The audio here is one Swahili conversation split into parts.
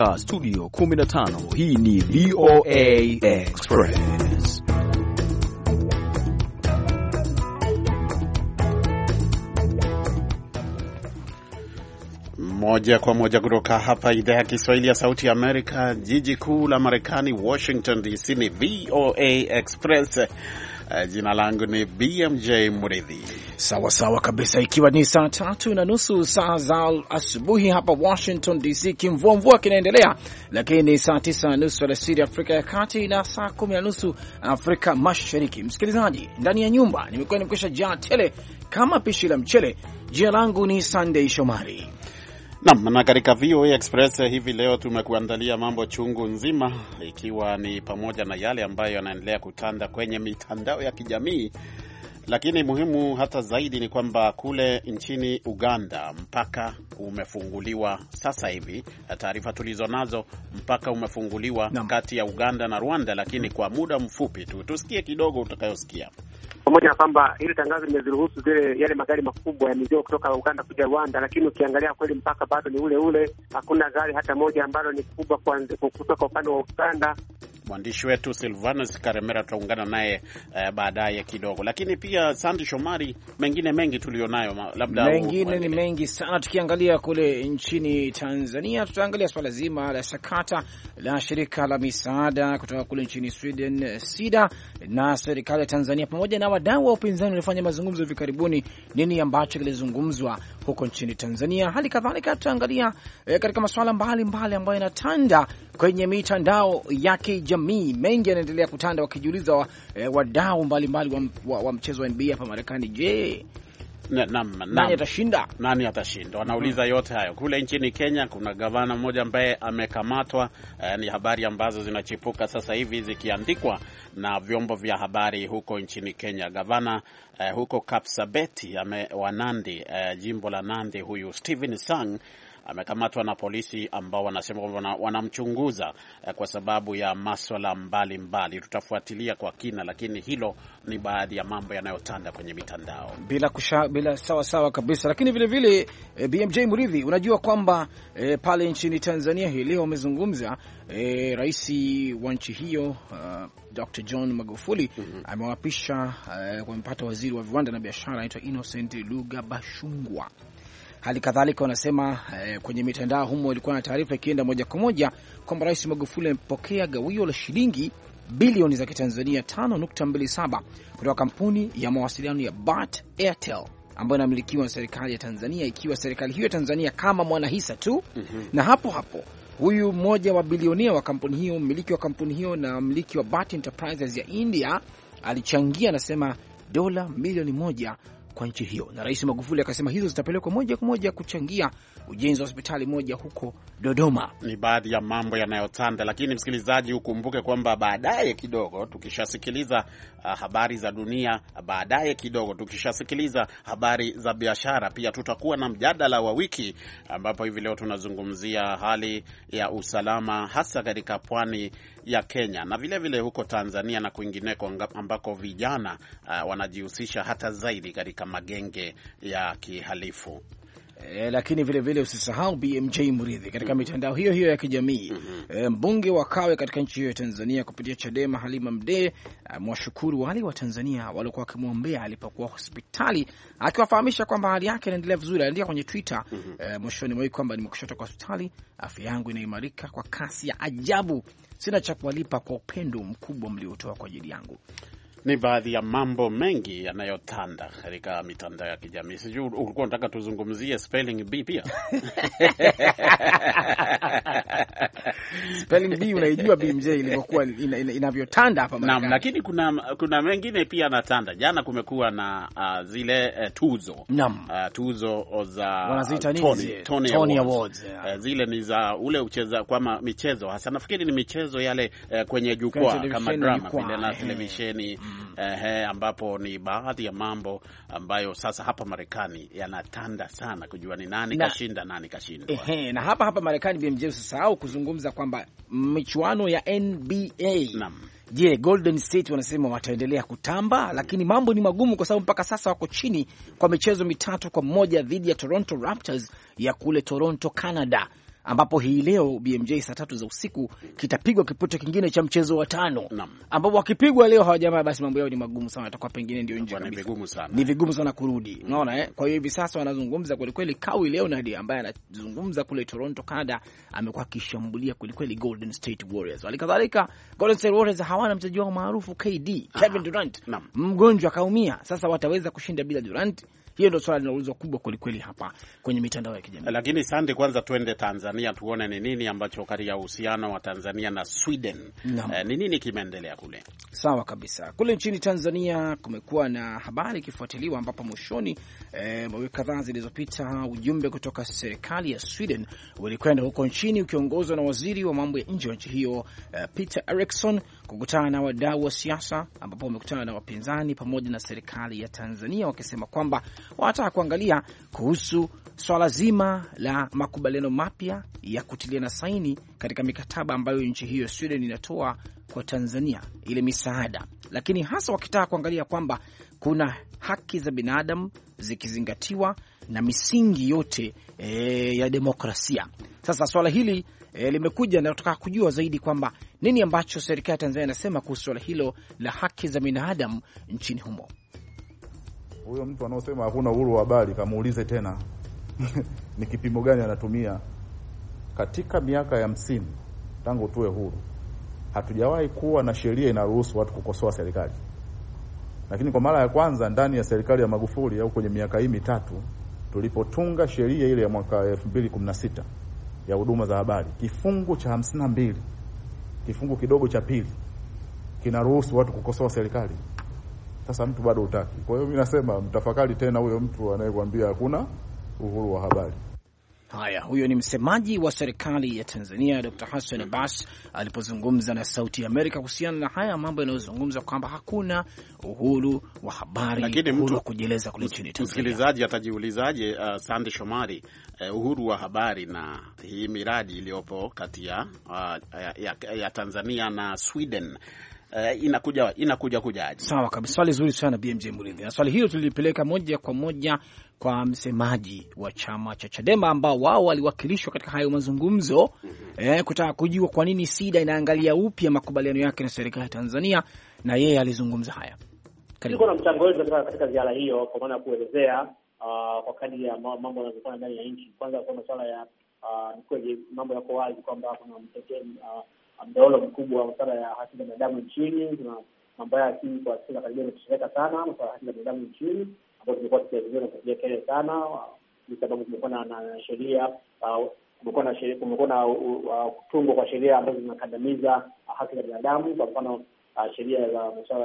Studio 15. Hii ni VOA Express. Moja kwa moja kutoka hapa idhaa ya Kiswahili ya Sauti ya Amerika, jiji kuu la Marekani, Washington DC. Ni VOA Express. Jina langu ni BMJ Muridhi. Sawa sawa kabisa, ikiwa ni saa 3:30 saa za asubuhi hapa Washington DC. Kimvua kinaendelea, lakini saa 9:30 alasiri Afrika ya Kati na saa 10:30 Afrika Mashariki. Msikilizaji, ndani ya nyumba nimekuwa nimekwisha jaa tele kama pishi la mchele. Jina langu ni Sunday Shomari. Na katika VOA Express hivi leo tumekuandalia mambo chungu nzima, ikiwa ni pamoja na yale ambayo yanaendelea kutanda kwenye mitandao ya kijamii. Lakini muhimu hata zaidi ni kwamba kule nchini Uganda mpaka umefunguliwa sasa hivi. Taarifa tulizo nazo, mpaka umefunguliwa kati ya Uganda na Rwanda, lakini kwa muda mfupi tu. Tusikie kidogo utakayosikia. Pamoja na kwamba hili tangazo limeziruhusu yale magari makubwa ya mizigo kutoka Uganda kuja Rwanda, lakini ukiangalia kweli mpaka bado ni ule ule. Hakuna gari hata moja ambalo ni kubwa kutoka upande wa Uganda. Mwandishi wetu Silvanus Karemera tutaungana naye baadaye kidogo. Lakini pia Sandy Shomari, mengine mengi tulionayo, labda mengine ni mengi sana. Tukiangalia kule nchini Tanzania, tutaangalia swala zima la sakata la shirika la misaada kutoka kule nchini Sweden SIDA na serikali ya Tanzania pamoja na wadau wa upinzani walifanya mazungumzo hivi karibuni. Nini ambacho kilizungumzwa huko nchini Tanzania? Hali kadhalika tutaangalia katika masuala mbalimbali ambayo yanatanda kwenye mitandao ya kijamii. Mengi yanaendelea kutanda, wakijiuliza wadau mbalimbali wa mchezo wa NBA hapa Marekani, je, nani atashinda? Nani atashinda? Wanauliza yote hayo. Kule nchini Kenya kuna gavana mmoja ambaye amekamatwa. Ni habari ambazo zinachipuka sasa hivi zikiandikwa na vyombo vya habari huko nchini Kenya. Gavana huko Kapsabet wa Nandi, jimbo la Nandi, huyu Stephen Sang amekamatwa na polisi ambao wanasema kwamba wanamchunguza kwa sababu ya masuala mbalimbali. Tutafuatilia kwa kina, lakini hilo ni baadhi ya mambo yanayotanda kwenye mitandao. Bila sawa kabisa. Lakini vile vile BMJ Muridhi, unajua kwamba pale nchini Tanzania hii leo wamezungumza rais wa nchi hiyo Dr. John Magufuli amewapisha kumpata waziri wa viwanda na biashara anaitwa Innocent Lugabashungwa. Hali kadhalika wanasema kwenye mitandao humo walikuwa na taarifa ikienda moja kwa moja kwamba Rais Magufuli amepokea gawio la shilingi bilioni za Kitanzania 5.27 kutoka kampuni ya mawasiliano ya BAT Airtel ambayo inamilikiwa na serikali ya Tanzania, ikiwa serikali hiyo ya Tanzania kama mwanahisa tu. Na hapo huyu mmoja wa bilionia wa kampuni hiyo, mmiliki wa kampuni hiyo na mmiliki wa BAT Enterprises ya India, alichangia anasema dola milioni 1 kwa nchi hiyo, na Rais Magufuli akasema hizo zitapelekwa moja kwa moja kuchangia ujenzi wa hospitali moja huko Dodoma. Ni baadhi ya mambo yanayotanda, lakini msikilizaji, ukumbuke kwamba baadaye kidogo tukishasikiliza habari za dunia, baadaye kidogo tukishasikiliza habari za biashara, pia tutakuwa na mjadala wa wiki, ambapo hivi leo tunazungumzia hali ya usalama hasa katika pwani ya Kenya na vile vile huko Tanzania na kwingineko ambako vijana wanajihusisha hata zaidi katika magenge ya kihalifu. Lakini vile vile usisahau BMJ Muridhi, katika mitandao hiyo ya kijamii mbunge wa Kawe katika nchi hiyo ya Tanzania kupitia Chadema Halima Mdee mwashukuru wale wa Tanzania waliokuwa wakimwombea alipokuwa hospitali, akiwafahamisha kwamba hali yake inaendelea vizuri. Aliandika kwenye Twitter mwishoni mwa wiki kwamba nimekushatoka hospitali, afya yangu inaimarika kwa kasi ya ajabu, sina cha kuwalipa kwa upendo mkubwa mliotoa kwa ajili yangu. Ni baadhi ya mambo mengi yanayotanda katika mitandao ya kijamii. Sijui ulikuwa unataka tuzungumzie spelling bee pia? Spelling bee unaijua BMJ ilivyokuwa inavyotanda hapa Marekani. Naam, lakini kuna mengine pia yanatanda. Jana kumekuwa na zile tuzo. Tuzo za wanaziita Tony Awards. Zile ni za ule ucheza kwa michezo. Hasa nafikiri ni michezo yale kwenye jukwaa kama drama vile na televisheni. Ambapo ni baadhi ya mambo ambayo sasa hapa Marekani yanatanda sana kujua ni nani kashinda nani kashindwa. Na hapa Marekani BMJ usisahau kuzungumza kwamba michuano ya NBA. Je, Golden State wanasema wataendelea kutamba, lakini mambo ni magumu kwa sababu mpaka sasa wako chini kwa michezo 3-1 dhidi ya Toronto Raptors ya kule Toronto, Canada. ambapo hii leo BMJ saa 3 za usiku kitapigwa kipute kingine cha mchezo wa 5, ambapo wakipigwa leo hawa jamaa basi mambo yao ni magumu sana, atakuwa pengine ndio nje kabisa. Ni vigumu sana kurudi. Unaona Kwa hiyo hivi sasa wanazungumza kweli kweli. Kawhi Leonard ambaye anazungumza kule Toronto, Canada, amekuwa akishambulia kweli kweli Golden State Warriors. Walikadhalika Golden State Warriors hawana mchezaji wao maarufu KD, Kevin Durant. Mgonjwa kaumia. Sasa wataweza kushinda bila Durant? Hiyo ndio swali linaloulizwa kubwa kweli kweli hapa kwenye mitandao ya kijamii. Lakini Sande, kwanza twende Tanzania tuone ni nini ambacho katika uhusiano wa Tanzania na Sweden ni nini kimeendelea kule. Sawa kabisa. Kule nchini Tanzania kumekuwa na habari ikifuatiliwa ambapo mwishoni wiki kadhaa zilizopita ujumbe kutoka serikali ya Sweden ulikwenda huko nchini ukiongozwa na waziri wa mambo ya nje wa nchi hiyo Peter Eriksson kukutana na wadau wa siasa, ambapo wamekutana na wapinzani pamoja na serikali ya Tanzania wakisema kwamba wanataka kuangalia kuhusu swala zima la makubaliano mapya ya kutiliana saini katika mikataba ambayo nchi hiyo Sweden inatoa kwa Tanzania, ile misaada, lakini hasa wakitaka kuangalia kwamba kuna haki za binadamu zikizingatiwa na misingi yote ya demokrasia. Sasa swala hili limekuja na tunataka kujua zaidi kwamba nini ambacho serikali ya Tanzania inasema kuhusu swala hilo la haki za binadamu nchini humo. Huyo mtu anaosema hakuna uhuru wa habari, kamuulize tena ni kipimo gani anatumia. Katika miaka ya 50 tangu tuwe huru, hatujawahi kuwa na sheria inaruhusu watu kukosoa serikali. Lakini kwa mara ya kwanza ndani ya serikali ya Magufuli au kwenye miaka hii mitatu tulipotunga sheria ile ya mwaka 2016 ya huduma za habari, kifungu cha 52 kifungu kidogo cha pili kinaruhusu watu kukosoa serikali. Sasa mtu bado hutaki. Kwa hiyo mimi nasema mtafakari tena huyo mtu anayekwambia hakuna uhuru wa habari. Haya, huyo ni msemaji wa serikali ya Tanzania Dr. Hassan Abbas alipozungumza na Sauti ya Amerika kuhusiana na haya mambo yanayozungumza kwamba hakuna uhuru wa habari, lakini uhuru wa kujieleza kule nchini Tanzania. Msikilizaji atajiulizaje, Sande Shomari, uhuru wa habari na hii miradi iliyopo kati ya Tanzania na Sweden inakuja kujaje? Sawa kabisa, swali zuri sana BMJ Muridhi. Na swali hilo tulipeleka moja kwa moja kwa msemaji wa chama cha Chadema ambao wao waliwakilishwa katika hayo mazungumzo kutaka kujua kwa nini SIDA inaangalia upya makubaliano yake na serikali ya Tanzania, na yeye alizungumza haya. Kulikuwa na mchango wetu katika ziara hiyo kwa maana kuelezea kwa kadri ya mambo yanayofanywa ndani ya nchi. Kwanza kwa masuala ya ni kweli mambo yako wazi kwamba kuna mdahalo mkubwa wa masuala ya haki za binadamu nchini. Kuna mambo ya haki kwa sasa karibia kushirika sana masuala ya haki za binadamu nchini, ambapo tumekuwa tukielezea na kupigia kelele sana kwa sababu kumekuwa na sheria kumekuwa na kutungwa kwa sheria ambazo zinakandamiza haki za binadamu. Kwa mfano sheria za masuala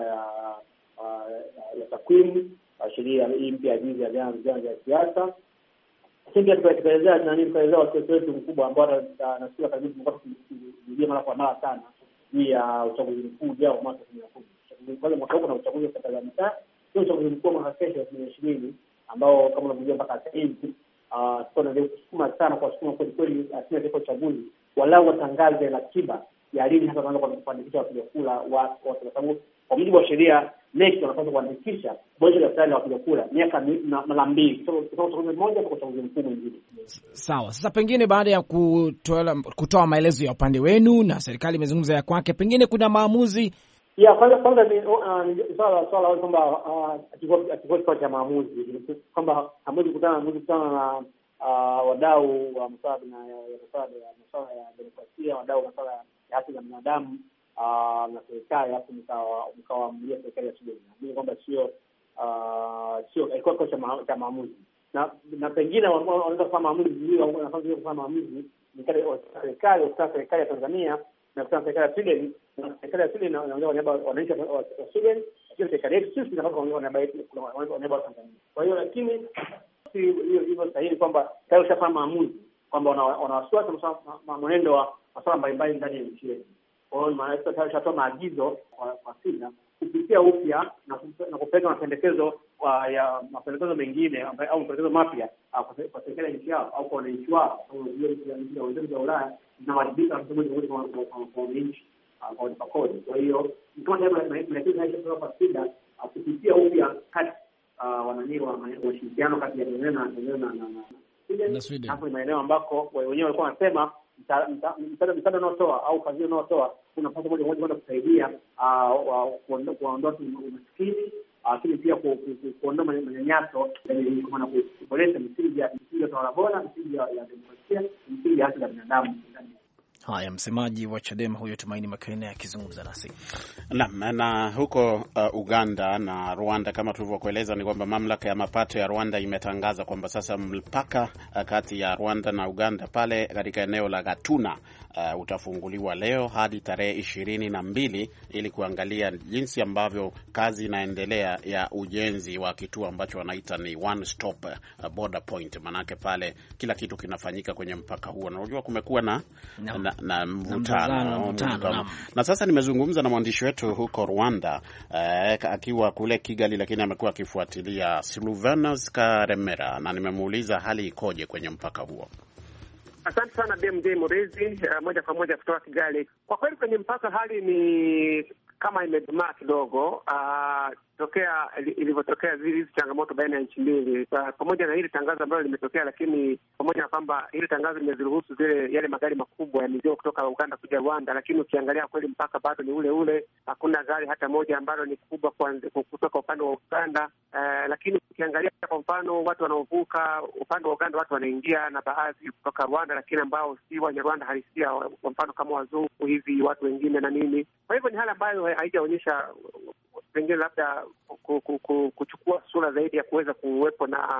ya takwimu, sheria hii mpya juzi ya vyama vya siasa. Lakini tukaelezea wasiwasi wetu mkubwa ambao nasikia karibu tumekuwa tukirudia mara kwa mara sana hii ya uchaguzi mkuu ujao mwaka 2010. Kwanza mwaka huu na uchaguzi wa serikali ya mitaa, sio uchaguzi mkuu mwaka kesho 2020 ambao kama unavyojua mpaka sasa hivi tunaendelea kusukuma sana kwa sukuma kweli asili ya uchaguzi walau watangaze ratiba ya lini hata wanaanza kuandikisha wapiga kura wa kwa sababu kwa mujibu wa sheria NEC wanapaswa kuandikisha bonde la daftari la wapiga kura miaka mara 2 kutoka uchaguzi mmoja kwa uchaguzi mkuu mwingine. Sawa. Sasa pengine baada ya kutoa maelezo ya upande wenu na serikali imezungumza ya kwake, pengine kuna maamuzi ya kwanza ni swala kwamba akivoti cha maamuzi kwamba hamwezi kutana na wadau wa masuala ya demokrasia, wadau wa masuala ya haki za binadamu na serikali, hapo mkawaamlia serikali ya Sweden. Mimi kwamba sio ilikuwa cha maamuzi na pengine wanaweza kufanya maamuzi hiyo au nafasi ya kufanya maamuzi ni serikali ya Tanzania na serikali ya Sweden, na serikali ya Sweden inaongea kwa niaba ya wananchi wa Sweden, lakini serikali yetu sisi tunataka kuongea kwa niaba ya Tanzania. Kwa hiyo lakini hivyo sahihi kwamba tayari ushafanya maamuzi kwamba wanawasiwasi mwenendo wa masuala mbalimbali ndani ya nchi yetu. Kwa hiyo maana tayari ushatoa maagizo kwa SIDA kupitia upya na kupeleka mapendekezo ya mapendekezo mengine au mapendekezo mapya kwa serikali ya nchi yao au kwa wananchi wao au wenzetu wa Ulaya na wajibika kwa wananchi kwa kodi. Kwa hiyo kama mapendekezo haya kwa SIDA kupitia upya kati wanani wa ushirikiano kati ya Tanzania Sweden. Hapo ni maeneo ambako wenyewe walikuwa wanasema msaada unaotoa au fadhili unaotoa unapaswa moja kwenda kusaidia kuondoa umaskini, lakini pia kuondoa manyanyaso, na kuboresha misingi ya utawala bora, misingi ya demokrasia, misingi ya haki za binadamu. Haya, msemaji wa Chadema huyo Tumaini Makene akizungumza nasi. Na huko Uganda na Rwanda, kama tulivyokueleza, ni kwamba mamlaka ya mapato ya Rwanda imetangaza kwamba sasa mpaka kati ya Rwanda na Uganda pale katika eneo la Gatuna utafunguliwa leo hadi tarehe 22 ili kuangalia jinsi ambavyo kazi inaendelea ya ujenzi wa kituo ambacho wanaita ni one stop border point. Manake pale kila kitu kinafanyika kwenye mpaka huo, na unajua kumekuwa na mvutano. Na sasa nimezungumza na mwandishi wetu huko Rwanda akiwa kule Kigali, lakini amekuwa akifuatilia, Silvanus Karemera, na nimemuuliza hali ikoje kwenye mpaka huo. Asante sana BMJ Murithi, moja kwa moja kutoka Kigali. Kwa kweli kwenye mpaka hali ni kama imedumaa kidogo tokea ilivyotokea hizi changamoto baina ya nchi mbili, pamoja na hili tangazo ambalo limetokea, lakini pamoja na kwamba hili tangazo limeziruhusu yale magari makubwa ya mizigo kutoka Uganda kuja Rwanda, lakini ukiangalia kweli mpaka bado ni ule ule. Hakuna gari hata moja ambalo ni kubwa kutoka upande wa Uganda, lakini ukiangalia kwa mfano watu wanaovuka upande wa Uganda, watu wanaingia na baadhi kutoka Rwanda, lakini ambao si Wanyarwanda halisia, kwa mfano kama wazungu hivi, watu wengine na nini. Kwa hivyo ni hali ambayo haijaonyesha pengine labda kuchukua sura zaidi ya kuweza kuwepo na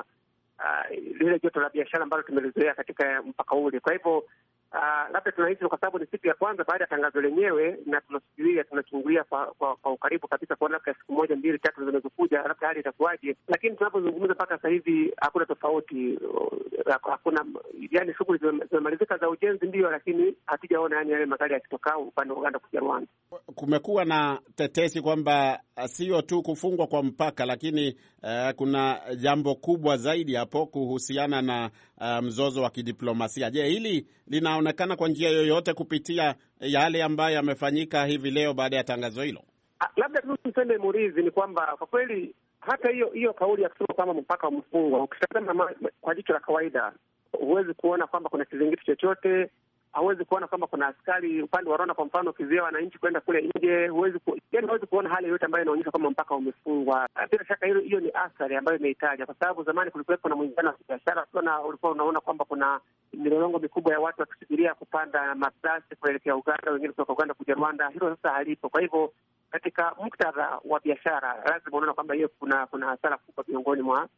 lile joto la biashara ambalo tumelizoea katika mpaka ule. Kwa hivyo labda tunahisi kwa sababu ni siku ya kwanza baada ya tangazo lenyewe, na tunachungulia kwa ukaribu kabisa kuona labda siku moja, mbili, tatu zinazokuja labda hali itakuwaje. Lakini tunapozungumza mpaka sasa hivi hakuna tofauti, hakuna, yani shughuli zimemalizika za ujenzi ndio, lakini hatujaona yani yale magari yakitoka upande wa Uganda kuja Rwanda. Kumekuwa na tetesi kwamba sio tu kufungwa kwa mpaka, lakini kuna jambo kubwa zaidi hapo kuhusiana na mzozo wa kidiplomasia. Je, hili linaonekana kwa njia yoyote kupitia yale ambayo yamefanyika hivi leo baada ya tangazo hilo? Labda tu niseme Murithi, ni kwamba kwa kweli hata hiyo kauli ya kusema kwamba mpaka umefungwa, ukitazama kwa jicho la kawaida huwezi kuona kwamba kuna kizingiti chochote, hauwezi kuona kwamba kuna askari upande wa Rwanda kwa mfano kizuia wananchi kwenda kule nje, huwezi kuona hali yoyote ambayo inaonyesha kwamba mpaka umefungwa. Bila shaka hiyo ni athari ambayo imehitaja, kwa sababu zamani kulikuwepo na mwingine wa biashara, ulikuwa unaona kwamba kuna milolongo mikubwa ya watu wakisubiria kupanda mabasi kuelekea Uganda, wengine kutoka Uganda kuja Rwanda. Hilo sasa halipo. Kwa hivyo katika muktadha wa biashara lazima unaona kwamba hiyo kuna hasara kubwa miongoni mwa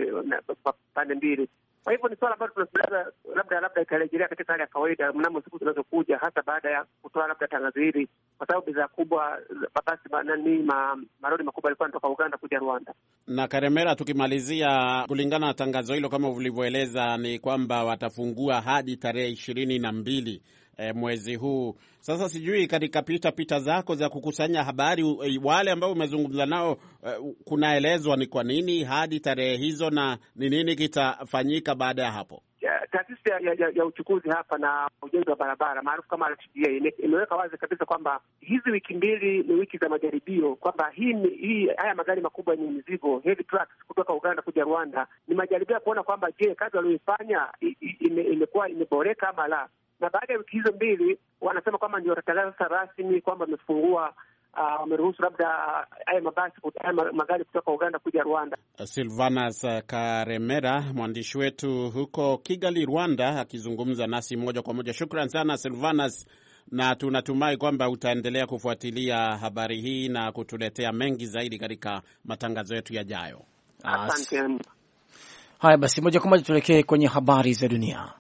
pande mbili. Kwa hivyo ni swala ambalo tunasubiri labda itarejelea katika hali ya kawaida mnamo siku zinazokuja, hasa baada ya kutoa labda tangazo hili, kwa sababu bidhaa kubwa, mabasi maroli makubwa yalikuwa yanatoka Uganda kuja Rwanda. Na Karemera, tukimalizia, kulingana na tangazo hilo kama ulivyoeleza, ni kwamba watafungua hadi tarehe 22 mwezi huu. Sasa sijui katika pita zako za kukusanya habari, wale ambao umezungumza nao, kunaelezwa ni kwa nini hadi tarehe hizo na ni nini kitafanyika baada ya hapo? Taasisi ya uchukuzi hapa na ujenzi wa barabara maarufu kama RTDA imeweka wazi kabisa kwamba hizi wiki mbili ni wiki za majaribio, kwamba haya magari makubwa yenye mizigo heavy trucks kutoka Uganda kuja Rwanda ni majaribio ya kuona kwamba je, kazi walioifanya imekuwa imeboreka ama la. Na baada ya wiki hizo mbili wanasema kwamba ndio watatangaza sasa rasmi kwamba wamefungua, wameruhusu labda haya magari kutoka Uganda kuja Rwanda. Silvanus Karemera, mwandishi wetu huko Kigali, Rwanda, akizungumza nasi moja kwa moja. Shukran sana Silvanus, na tunatumai kwamba utaendelea kufuatilia habari hii na kutuletea mengi zaidi katika matangazo yetu yajayo. Asante. Haya basi, moja kwa moja tuelekee kwenye habari za dunia.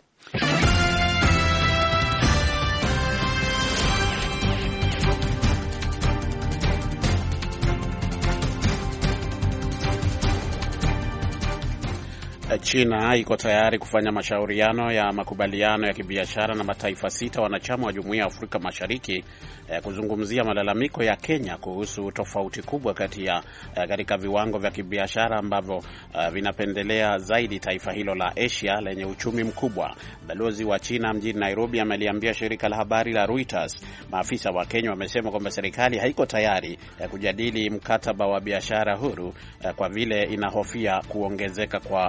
China iko tayari kufanya mashauriano ya makubaliano ya kibiashara na mataifa 6 wanachama wa Jumuiya ya Afrika Mashariki kuzungumzia malalamiko ya Kenya kuhusu tofauti kubwa katika viwango vya kibiashara ambavyo vinapendelea zaidi taifa hilo la Asia lenye uchumi mkubwa. Balozi wa China mjini Nairobi ameliambia shirika la habari la Reuters maafisa wa Kenya wamesema kwamba serikali haiko tayari kujadili mkataba wa biashara huru kwa vile inahofia kuongezeka kwa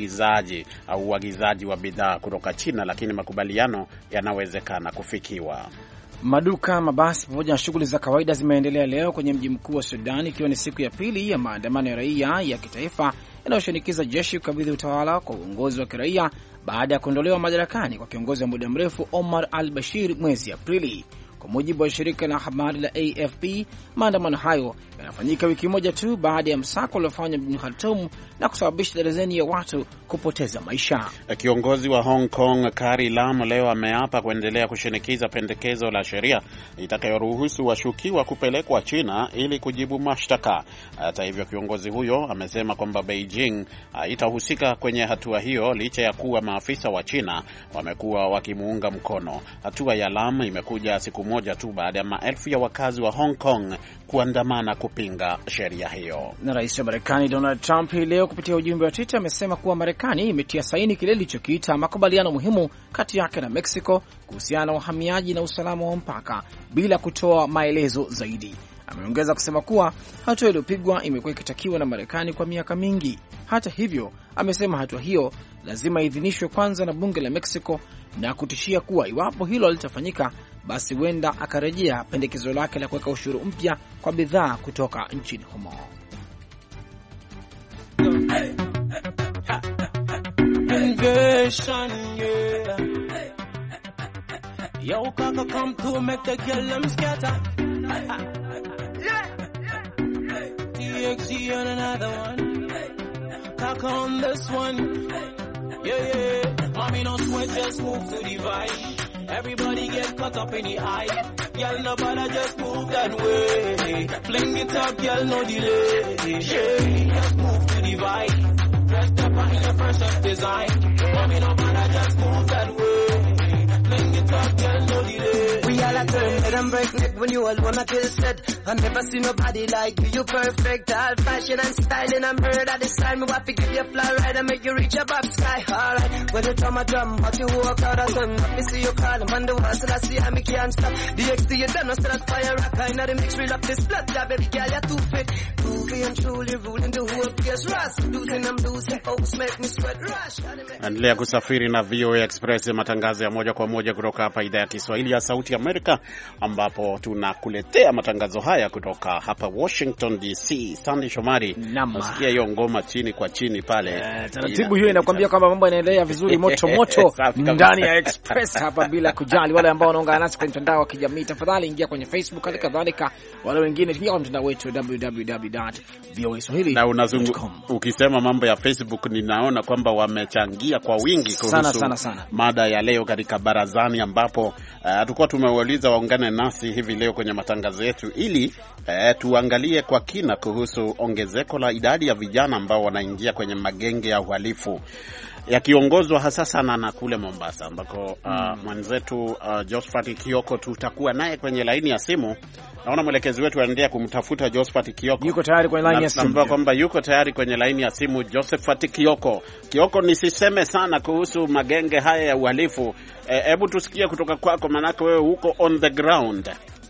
uagizaji wa bidhaa kutoka China, lakini makubaliano yanawezekana kufikiwa. Maduka, mabasi pamoja na shughuli za kawaida zimeendelea leo kwenye mji mkuu wa Sudan, ikiwa ni siku ya pili ya maandamano ya raia ya kitaifa yanayoshinikiza jeshi kukabidhi utawala kwa uongozi wa kiraia baada ya kuondolewa madarakani kwa kiongozi wa muda mrefu Omar al-Bashir mwezi Aprili. Kwa mujibu wa shirika la habari la AFP, maandamano hayo yanafanyika wiki moja tu baada ya msako uliofanywa mjini Khartoum na kusababisha darzeni ya watu kupoteza maisha. Kiongozi wa Hong Kong Carrie Lam leo ameapa kuendelea kushinikiza pendekezo la sheria itakayoruhusu washukiwa kupelekwa China ili kujibu mashtaka. Hata hivyo, kiongozi huyo amesema kwamba Beijing haitahusika kwenye hatua hiyo licha ya kuwa maafisa wa China wamekuwa wakimuunga mkono. Hatua ya Lam imekuja siku moja tu baada ya maelfu ya wakazi wa Hong Kong kuandamana kupinga sheria hiyo. Na rais wa Marekani Donald Trump leo kupitia ujumbe wa Twitter amesema kuwa Marekani imetia saini kile ilichokiita makubaliano muhimu kati yake na Mexico kuhusiana na uhamiaji na usalama wa mpaka bila kutoa maelezo zaidi. Ameongeza kusema kuwa hatua iliyopigwa imekuwa ikitakiwa na Marekani kwa miaka mingi. Hata hivyo, amesema hatua hiyo lazima idhinishwe kwanza na bunge la Mexico na kutishia kuwa iwapo hilo litafanyika, basi huenda akarejea pendekezo lake la kuweka ushuru mpya kwa bidhaa kutoka nchini humo. Mommy, no sweat, just move to the vibe. Everybody get caught up in the eye. Girl, nobody just move that way. Fling it up, girl, no delay. Yeah, just move to the vibe. Dressed up in your freshest design. Mommy, nobody just move that way. Fling it up, girl, no delay. We all a turn head and break neck when you all wanna kill set. I never see nobody like you. You perfect, all fashion and styling. I'm heard at this time. Me want to give you a fly ride and make you reach above sky. Alright, when you drum, but you walk out of sun. Let me see you call them on the wall, so I see how me can't stop. The XT you done, no still at fire rock. I know the mix real up this blood, yeah, baby girl, you're too fit. Groovy and truly ruling the whole place. Rush, losing, I'm losing, folks make me sweat. Rush. Endelea kusafiri na VOA Express, matangazo ya moja kwa moja kutoka hapa idhaa ya Kiswahili ya Sauti Amerika, ambapo tunakuletea matangazo haya kutoka hapa Washington DC. Sandy Shomari, nasikia hiyo ngoma chini kwa chini pale. Taratibu hiyo inakwambia kwamba mambo yanaendelea vizuri moto moto ndani ya Express hapa, bila kujali wale ambao wanaungana nasi kwenye mtandao wa kijamii. Tafadhali ingia kwenye Facebook, hali kadhalika wale wengine ingia kwenye mtandao wetu www.voaswahili.com. Ukisema mambo ya Facebook, ninaona kwamba wamechangia kwa wingi kuhusu mada ya leo katika barazani, ambapo tulikuwa tumeuliza waungane nasi hivi leo kwenye matangazo yetu ili tuangalie kwa kina kuhusu ongezeko la idadi ya vijana ambao wanaingia kwenye magenge ya uhalifu yakiongozwa hasa sana na kule Mombasa, ambako mwenzetu Josephat Kioko tutakuwa naye kwenye laini ya simu. Naona mwelekezi wetu anaendelea kumtafuta Josephat Kioko. Yuko tayari kwenye laini ya simu. Naomba kwamba yuko tayari kwenye laini ya simu Josephat Kioko. Kioko, nisiseme sana kuhusu magenge haya ya uhalifu. Hebu tusikie kutoka kwako, manake wewe uko on the ground.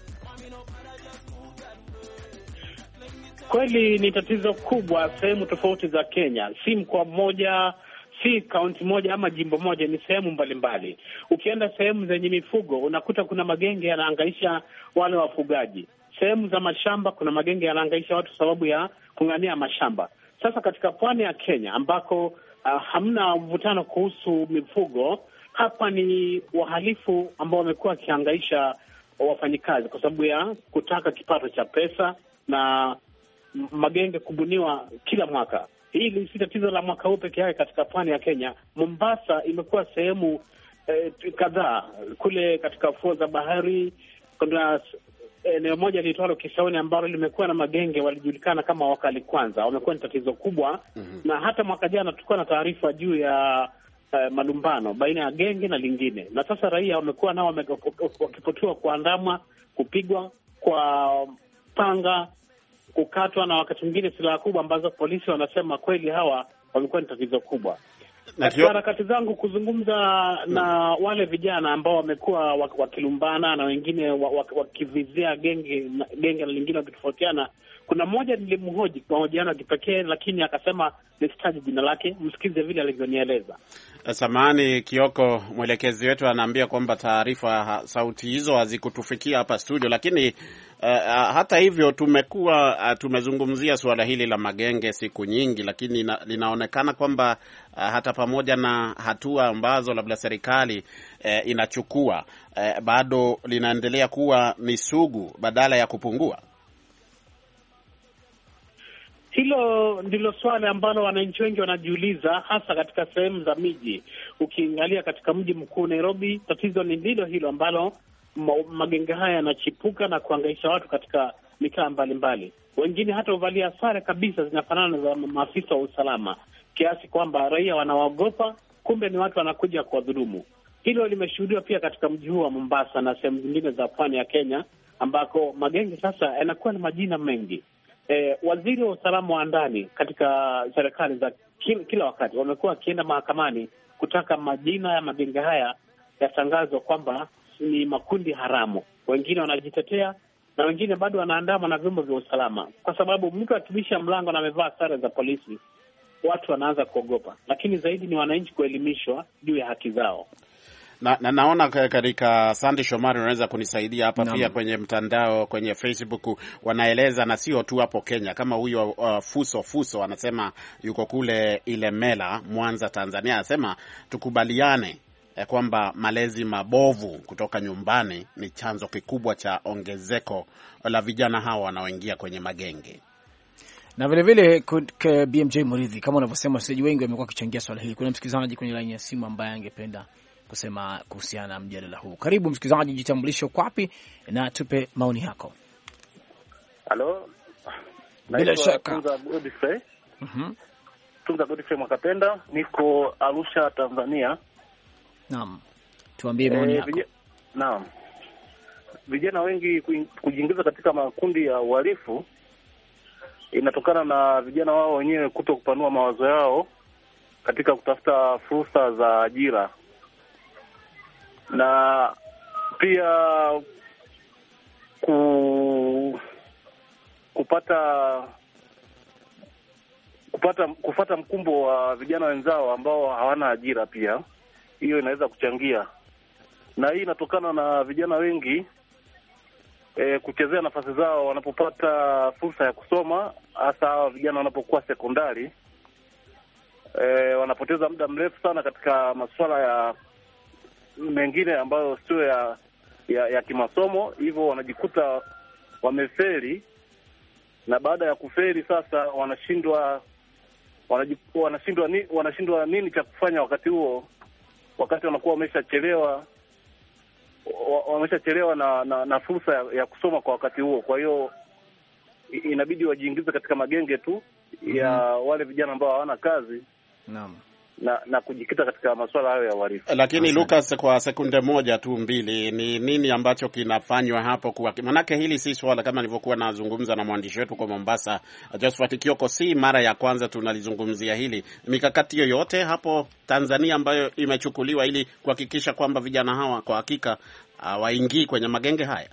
Kweli ni tatizo kubwa sehemu tofauti za Kenya. Si mkoa mmoja, si kaunti moja ama jimbo moja, ni sehemu mbalimbali. Ukienda sehemu zenye mifugo unakuta kuna magenge yanahangaisha wale wafugaji. Sehemu za mashamba kuna magenge yanahangaisha watu sababu ya kung'ania mashamba. Sasa katika pwani ya Kenya ambako hamna mvutano kuhusu mifugo, hapa ni wahalifu ambao wamekuwa wakihangaisha wafanyikazi kwa sababu ya kutaka kipato cha pesa na magenge kubuniwa kila mwaka. Hili si tatizo la mwaka huu pekee yake katika pwani ya Kenya. Mombasa imekuwa sehemu kadhaa kule katika fuo za bahari. Kuna eneo moja liitwalo Kisauni ambalo limekuwa na magenge walijulikana kama wakali kwanza. Wamekuwa ni tatizo kubwa. Na hata mwaka jana tulikuwa na taarifa juu ya malumbano baina ya genge na lingine. Na sasa raia wamekuwa nao wakipotiwa, kuandamwa, kupigwa kwa panga, kukatwa na wakati mwingine silaha kubwa ambazo polisi wanasema kweli hawa wamekuwa ni tatizo kubwa. Katika harakati zangu kuzungumza na wale vijana ambao wamekuwa wakilumbana na wengine wakivizia genge na lingine wakitofautiana Kuna mmoja nilimhoji kwa mahojiano ya kipekee, lakini akasema nisitaje jina lake, msikize vile alivyonieleza. Samahani Kioko, mwelekezi wetu anaambia kwamba taarifa sauti hizo hazikutufikia hapa studio, lakini hata hivyo tumezungumzia suala hili la magenge siku nyingi, lakini linaonekana kwamba hata pamoja na hatua ambazo labda serikali inachukua bado linaendelea kuwa ni sugu badala ya kupungua. Hilo ndilo swali ambalo wananchi wengi wanajiuliza, hasa katika sehemu za miji. Ukiangalia katika mji mkuu Nairobi, tatizo ni ndilo hilo ambalo magenge haya yanachipuka na kuhangaisha watu katika mitaa mbalimbali. Wengine hata uvalia sare kabisa zinafanana za maafisa wa usalama, kiasi kwamba raia wanawaogopa, kumbe ni watu wanakuja kuwadhulumu. Hilo limeshuhudiwa pia katika mji huu wa Mombasa na sehemu zingine za pwani ya Kenya, ambako magenge sasa yanakuwa na majina mengi. Waziri wa usalama wa ndani katika serikali za kila wakati wamekuwa wakienda mahakamani kutaka majina ya magenge haya yatangazwe kwamba ni makundi haramu. Wengine wanajitetea na wengine bado wanaandamwa na vyombo vya usalama, kwa sababu mtu akibisha mlango na amevaa sare za polisi, watu wanaanza kuogopa. Lakini zaidi ni wananchi kuelimishwa juu ya haki zao. Naona katika Sandy Shomari unaweza kunisaidia hapa pia kwenye mtandao, kwenye Facebook wanaeleza, na sio tu hapo Kenya, kama huyo Fuso anasema yuko kule Ilemela, Mwanza, Tanzania, anasema tukubaliane kwamba malezi mabovu kutoka nyumbani ni chanzo kikubwa cha ongezeko la vijana hawa wanaoingia kwenye magenge. Na vile vile BMJ Muridhi, kama unavyosema, wasikilizaji wengi wamekuwa wakichangia swala hili. Kuna msikilizaji kwenye line ya simu ambaye angependa kusema kuhusiana na mjadala huu. Karibu msikilizaji, jitambulishe kwa wapi na tupe maoni yako. Halo. Bila shaka. Tunza Godfrey Mwakapenda, niko Arusha, Tanzania. Naam. Tuambie maoni yako. Naam. Vijana wengi kujiingiza katika makundi ya uhalifu inatokana na vijana wao wenyewe kuto kupanua mawazo yao katika kutafuta fursa za ajira, na pia kufuata mkumbo wa vijana wenzao ambao hawana ajira. Pia hiyo inaweza kuchangia, na hii inatokana na vijana wengi kuchezea nafasi zao wanapopata fursa ya kusoma, hasa hawa vijana wanapokuwa sekondari. Wanapoteza muda mrefu sana katika masuala ya mengine ambayo sio ya kimasomo, hivyo wanajikuta wamefeli, na baada ya kufeli sasa wanashindwa nini cha kufanya wakati huo, wakati wanakuwa wameshachelewa na fursa ya kusoma kwa wakati huo. Kwa hiyo inabidi wajiingize katika magenge tu ya wale vijana ambao hawana kazi. Naam. Na kujikita katika masuala hayo ya uhalifu. Lakini Lucas, kwa sekunde moja tu mbili, ni nini ambacho kinafanywa hapo? Manake hili si swala, kama nilivyokuwa nazungumza na mwandishi wetu kwa Mombasa Josephat Kioko, si mara ya kwanza tunalizungumzia hili. Mikakati yoyote hapo Tanzania ambayo imechukuliwa ili kuhakikisha kwamba vijana hawa kwa hakika waingii kwenye magenge haya?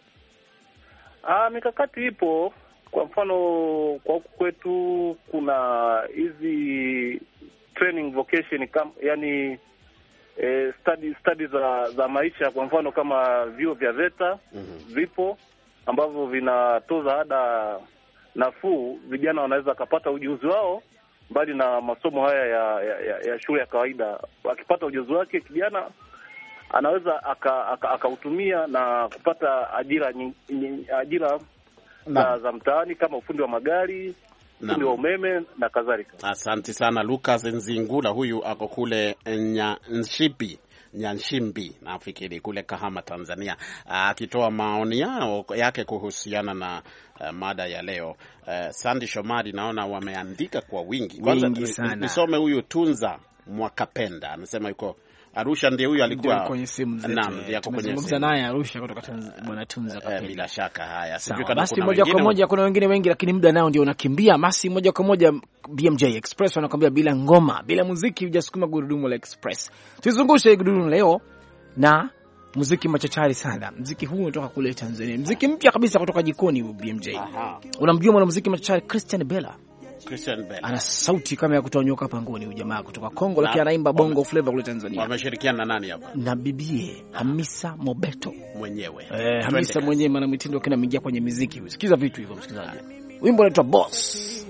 Mikakati ipo. Kwa mfano kwa huku kwetu kuna hizi training vocation, yani study za maisha. Kwa mfano kama vyuo vya VETA vipo ambavyo vinatoza ada nafuu, vijana wanaweza kupata ujuzi wao mbali na masomo haya ya shule ya kawaida. Akipata ujuzi wake, kijana anaweza akautumia na kupata ajira za mtaani kama ufundi wa magari, ufundi wa umeme na kadhalika. Asante sana Lucas Nzingula, huyu ako kule Nyanshimbi nafikiri kule Kahama, Tanzania, akitoa maoni yake kuhusiana na mada ya leo. Sandy Shomari, naona wameandika kwa wingi. Kwanza nisome huyu Tunza Mwakapenda, anasema yuko Arusha, ndiye huyu alikuwa kwenye simu zetu. Naam, tumezungumza naye Arusha kutoka Bwana Tunza Kapenda. Bila shaka. Haya, basi moja kwa moja, kuna wengine wengi lakini muda nao ndio unakimbia. Basi moja kwa moja BMJ Express wanakuambia bila ngoma, bila muziki hujasukuma gurudumu la Express. Tuzungushe gurudumu leo na muziki machachari sana. Muziki huu unatoka kule Tanzania, muziki mpya kabisa kutoka jikoni. BMJ, unamjua mwanamuziki machachari Christian Bella? Christian Bella ana sauti kama ya kutoa nyoka pangoni. Huyu jamaa kutoka Kongo, lakini anaimba bongo flavor kule Tanzania. Wameshirikiana na nani hapa? Na bibie Hamisa Mobeto mwenyewe. Hamisa mwenyewe, maana mitindo kina mingia kwenye muziki. Sikiza vitu hivyo msikilizaji. Wimbo unaitwa Boss.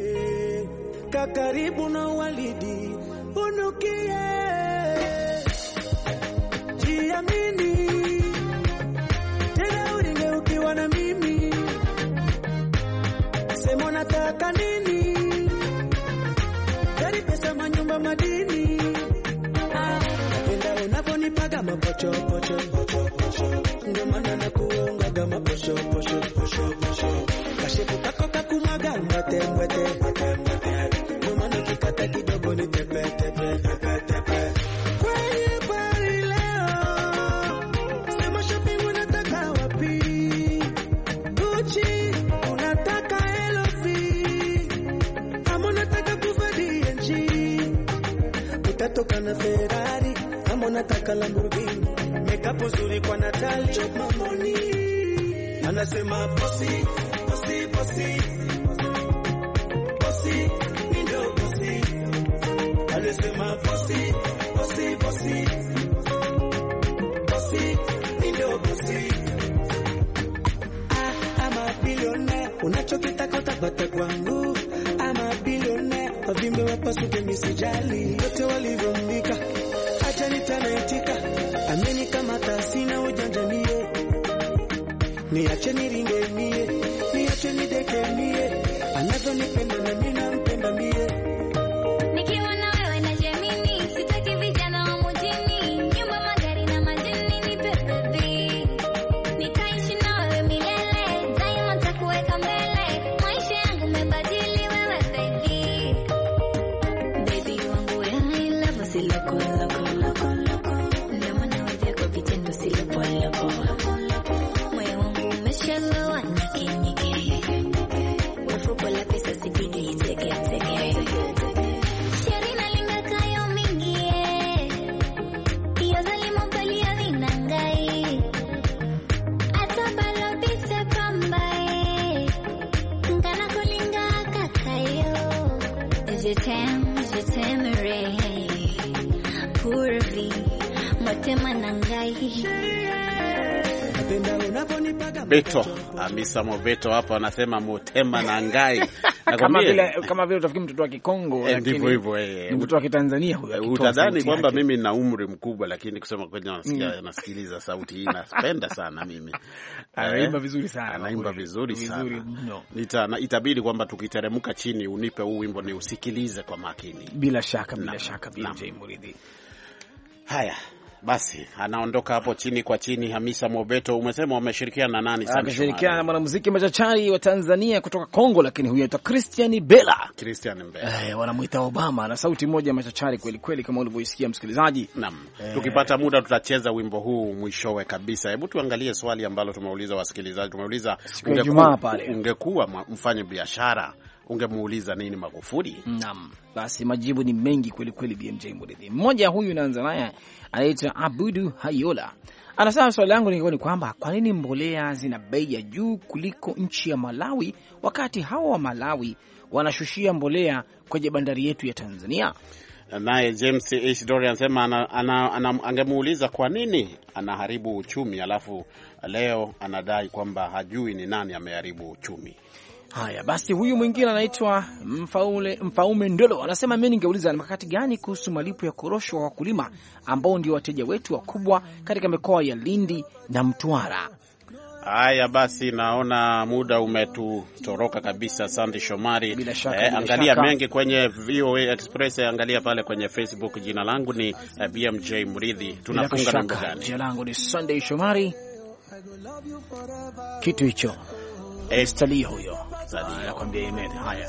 Karibu na walidi unukie, jiamini tena, uringe ukiwa na mimi, sema nataka nini, gari, pesa, manyumba, madini, napenda unaponipaga mapocho pocho, ndio maana nakuonga kama posho posho posho posho, kashepu kako kakumaga mwete mwete, ndio maana kikata kidogo ni tepe tepe tepe tepe. Kwenye bari leo sema shopping unataka wapi, Gucci unataka LV, ama unataka kuvadi NG, utatoka na Ferrari ama unataka Lamborghini, makeup nzuri kwa Natalie, chop mamoni, anasema bossy bossy bossy bossy, ndio bossy, anasema bossy bossy bossy bossy, ndio bossy. I'm a billionaire, unachokitaka utapata kwangu. I'm a billionaire, wavimbe wapasuke misijali, yote walivyonika acha nitanaitika, ameni kama tasina ujanja mie, niache niringe mie, niache nideke mie, anavyonipenda na mimi nampenda mie. Nikiwa na wewe najiamini, sitaki vijana wa mjini, nyumba, magari na majini, ni baby. Nitaishi na wewe milele, daima nitakuweka mbele, maisha yangu umebadili wewe baby. Baby wangu I love you loko loko loko loko, ndio maana wewe kwa vitendo si loko loko. Moyo wangu umeshalowa na kinyike, mfuko la pesa sipigi iteke teke. Sherina linga kayo mingie, iyo zalimo balia vinangai, atabalo bise pambae, ngana kulinga kakayo. Je t'aime re, purvi, motema nangai. Beto, Hamisa Mobeto hapa anasema motema na ngai. Kama vile utafikiri mtoto wa Kikongo, ndivyo hivyo mtoto wa Kitanzania huyo. Utadhani kwamba mimi na umri mkubwa, lakini kusema kweli nasikiliza sauti hii, napenda sana mimi. Anaimba vizuri sana. Anaimba vizuri sana. Itabidi kwamba tukiteremka chini unipe huu wimbo ni usikilize kwa makini. Bila shaka BMJ Muridhi. Haya. Basi anaondoka hapo chini kwa chini. Hamisa Mobeto, umesema wameshirikiana na nani sana? Ameshirikiana na mwanamuziki machachari wa Tanzania kutoka Kongo, lakini huyu anaitwa Christian Bella. Wanamuita Obama, na sauti moja machachari kweli kweli kama ulivyoisikia msikilizaji. Naam. Tukipata muda tutacheza wimbo huu mwishowe kabisa. Hebu tuangalie swali ambalo tumeuliza wasikilizaji. Tumeuliza ungekuwa mfanya biashara ungemuuliza nini Magufuli? Naam. Basi majibu ni mengi kweli kweli BMJ Muridhi. Mmoja huyu naanza naye anaitwa Abudu Hayola. Anasema swali langu ni kwamba kwa nini mbolea zina bei ya juu kuliko nchi ya Malawi wakati hao wa Malawi wanashushia mbolea kwenye bandari yetu ya Tanzania? Naye James Isidori anasema angemuuliza kwa nini anaharibu uchumi, alafu leo anadai kwamba hajui ni nani ameharibu uchumi. Haya basi, huyu mwingine anaitwa Mfaume Ndolo anasema mimi ningeuliza ni wakati gani kuhusu malipo ya korosho wa wakulima ambao ndio wateja wetu wakubwa katika mikoa ya Lindi na Mtwara. Haya basi, naona muda umetutoroka kabisa. Sandy Shomari, angalia mengi kwenye VOA Express, angalia pale kwenye Facebook. Jina langu ni BMJ Muridhi. Tunafunga na ngani? Jina langu ni Sunday Shomari. Kitu hicho Estali huyo nakwambia amen. Haya,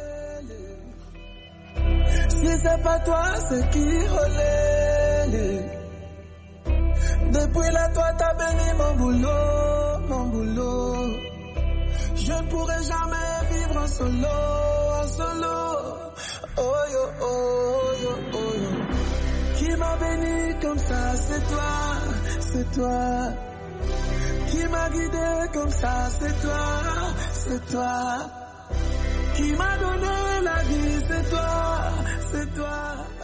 si c'est pas toi c'est qui holele, depuis là toi t'as béni mon boulot, je ne pourrai jamais vivre en solo, oh yo, oh yo, oh yo, qui m'a m'a béni comme ça, c'est toi, c'est toi. Qui m'a guidé comme ça, c'est toi, c'est toi. Qui m'a donné la vie, c'est toi, c'est toi.